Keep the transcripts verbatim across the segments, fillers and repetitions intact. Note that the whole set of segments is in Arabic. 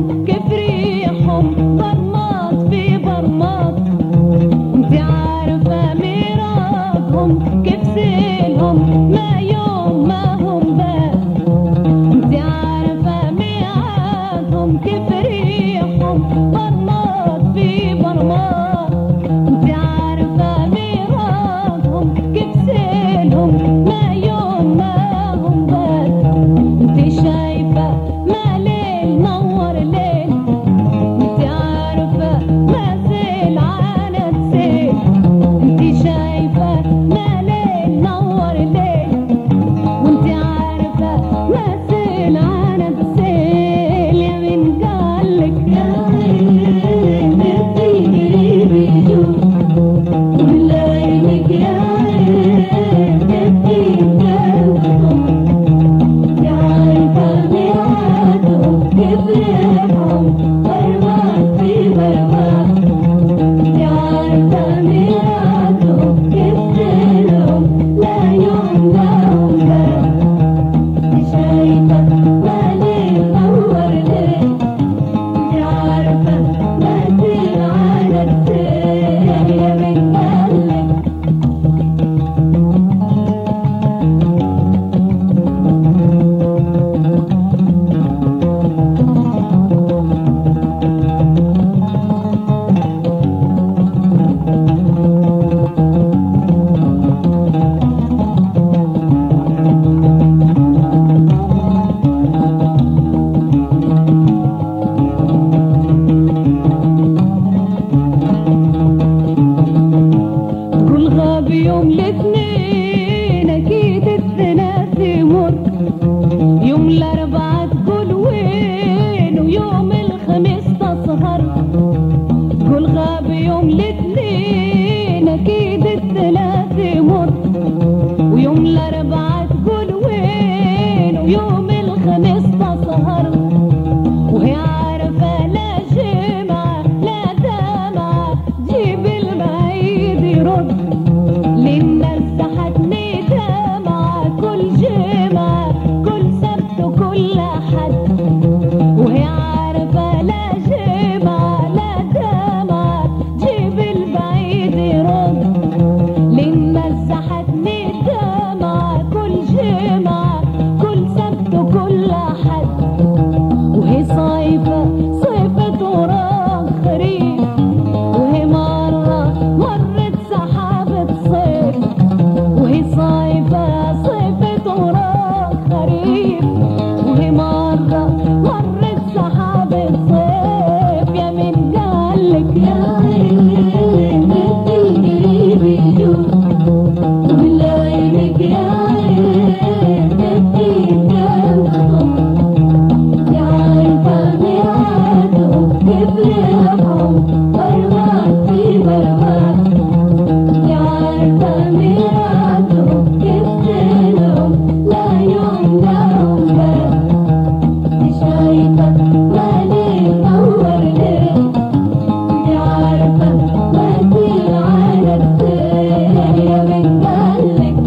كيف ريحهم برماط في برماط. انت عارفة ميراثهم كيف سيلهم ما يوم ما هم بات. انت عارفة ميعادهم كيف ريحهم برماط في برماط. انت عارفة ميراثهم كيف سيلهم ما يوم ما هم بات. انت شايفة ما ليل نور ليل. انت عارفة ما سيل عانت سيل. انت شايفة ما ليل نور ليل. وانت عارفة ما سيل عانت سيل. يا من قالك يا عين تجري بيجوز وليلك يا عين تجري يا عارفة ميعادهم كيف ريحهم برماط في برماط. يا عارفة ميعادهم كيف سيلهم لا يوم لهم بات. شايفة ما ليل نور ليل. انت عارفة ما سيل عانت سيل. يا من قالك تقول غاب يوم الاثنين اكيد الثلاث يمر. يوم الاربعاء تقول وين ويوم الخميس تسهر. تقول غاب يوم الاثنين اكيد الثلاث يمر. ويوم الاربعاء تقول وين ويوم الخميس تسهر. وهي عارفة لا جمعة لا دمعة جيب البعيد يرد. للناس سحتني دمعة كل جمعة كل سبت وكل أحد. وهي عارفة لا جمعة لا دمعة جيب البعيد يرد. للناس سحتني دمعة كل جمعة كل سبت وكل أحد. وهي صيفة صيفة وراء خريف. وهي مرة مرت سحابة صيف. وهي صيفة صيفة وراء خريف. وهي مرة مرت سحابة صيف. يا من قالك يا عين تجري بيجوز وليلك يا عين تجري. يا عارفة ميعادهم كيف ريحهم برماط في برماط. يا عارفة ميعادهم كيف سيلهم لا يوم لهم بات. شايفة ما ليل نور ليل. انت عارفة ما سيل عانت سيل. يا من قالك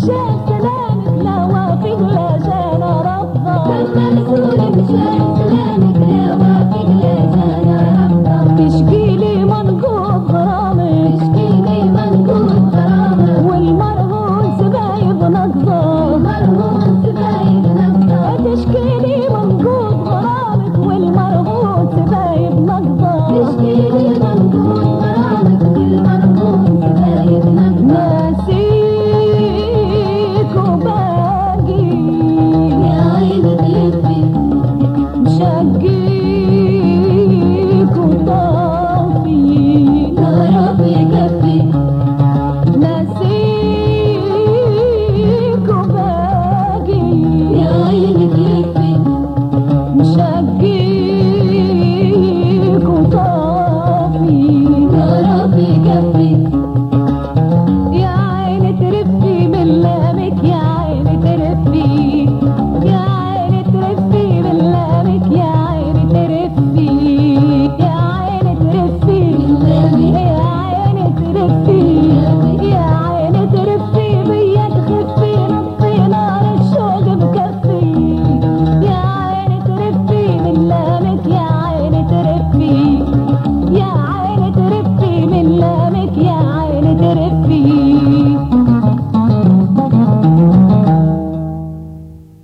شاف